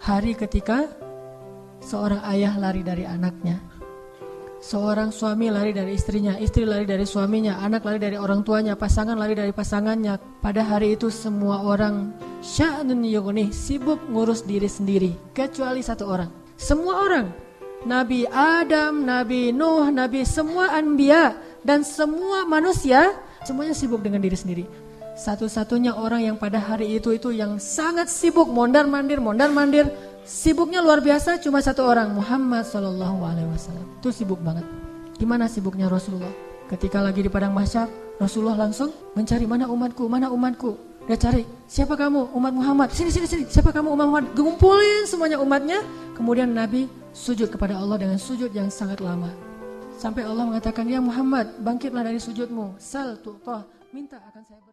Hari ketika seorang ayah lari dari anaknya, seorang suami lari dari istrinya, istri lari dari suaminya, anak lari dari orang tuanya, pasangan lari dari pasangannya. Pada hari itu semua orang sya'nun yughnih, sibuk ngurus diri sendiri, kecuali satu orang. Semua orang, Nabi Adam, Nabi Nuh, Nabi semua anbiya dan semua manusia, semuanya sibuk dengan diri sendiri. Satu-satunya orang yang pada hari itu yang sangat sibuk, mondar-mandir, sibuknya luar biasa, cuma satu orang, Muhammad SAW. Itu sibuk banget. Gimana sibuknya Rasulullah? Ketika lagi di padang mahsyar, Rasulullah langsung mencari mana umatku. Dia cari, siapa kamu? Umat Muhammad. Sini. Siapa kamu? Umat Muhammad. Kumpulin semuanya umatnya. Kemudian Nabi sujud kepada Allah dengan sujud yang sangat lama. Sampai Allah mengatakan, ya Muhammad, bangkitlah dari sujudmu. Sal tu'tah, minta akan saya beri.